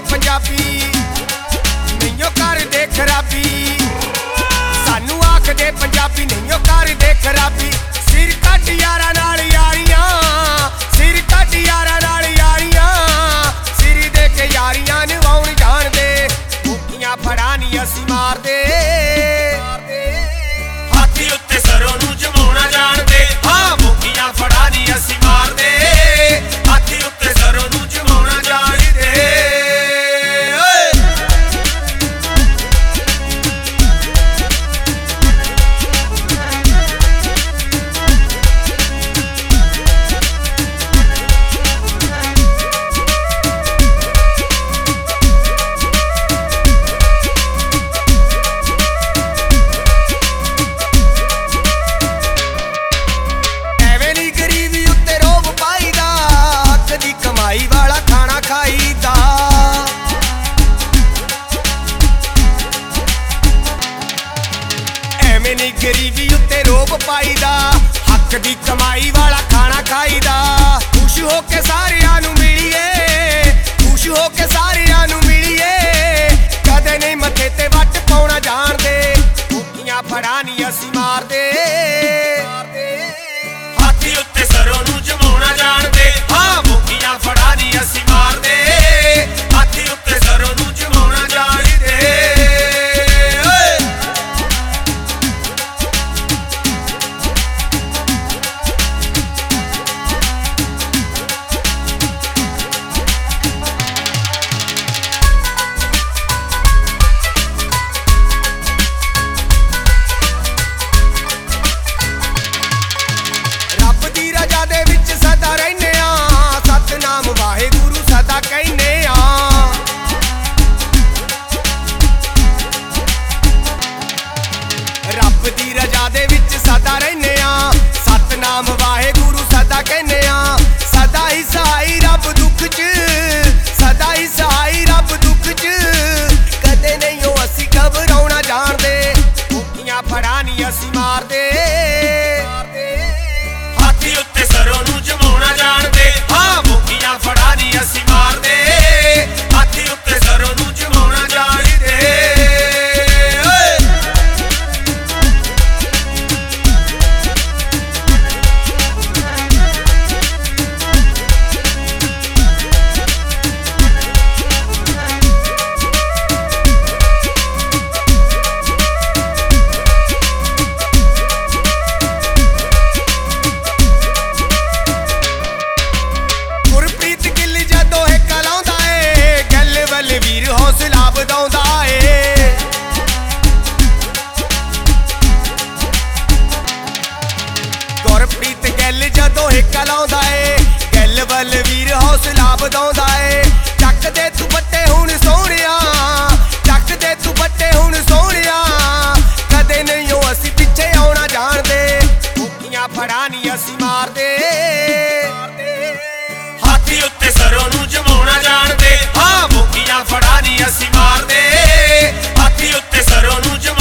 पंजाबी नहीं करदे खराबी, सानू आखदे पंजाबी नहीं करदे खराबी। सिर कट यारां नाल यारियां, सिर कट यारां नाल यारियां, सिर दे के यारियां निभाउण जाणदे, मुक्कियां फड़ा नहीं असीं मारदे। हाथी उत्ते सरों नूं जमाउणा जाणदे, हाँ मुक्कियां फड़ा नहीं असीं मारदे। हाथी उत्ते सरों नूं जमाउणा जाणदे। कमाई वाला खाना खाईदा, एवें नहीं गरीबी उत्ते रोब पाईदा, हक दी कमाई वाला खाना खाईदा। खुश हो के सारियां नूं मिलीए, खुश हो के सारियां नूं मिलीए, कदे नहीं मथे ते वट पाउणा जाणदे, मुक्कियां फड़ा नहीं असीं मारदे। हाथी उत्ते सरों नूं जमाउणा जाणदे, हाँ मुक्कियां फड़ा नहीं असीं मारदे। हाथी उत्ते सरों नूं जमाउणा जाणदे। रब दी रजा दे विच सदा रहिने आ, सतनाम वाहेगुरू सदा कहने आ। रब दी रजा दे विच सदा रहिने आ, सतनाम वाहेगुरू सदा कहने आ। सदा ही सहाई रब दुख च, सदा ही सहाई रब दुख च, कदे नहीं हो असीं घबराउणा जाणदे, मुक्कियां फड़ा नहीं असीं मारदे। हाथी उत्ते सरों नूं जमाउणा जाणदे, हाँ मुक्कियां फड़ा नहीं असीं मारदे। हाथी उत्ते सरों नूं जमाउणा जाणदे। हौसला वधाउंदा ए, गुरप्रीत गिल जदों हिक्का लाउंदा ए, गिल बलवीर हौसला वधाउंदा ए। चक दे तू बट्टे हुण सोहणिया, चक दे तू बट्टे हुण सोहणिया, कदे नहीं हो असीं पिछे आउणा जाणदे, मुक्कियां फड़ा नहीं असीं मारदे। हाथी उत्ते सरों नूं जमाउणा जाणदे, हाँ मुक्कियां फड़ा नहीं असीं मारदे। हाथी उत्ते सरों नूं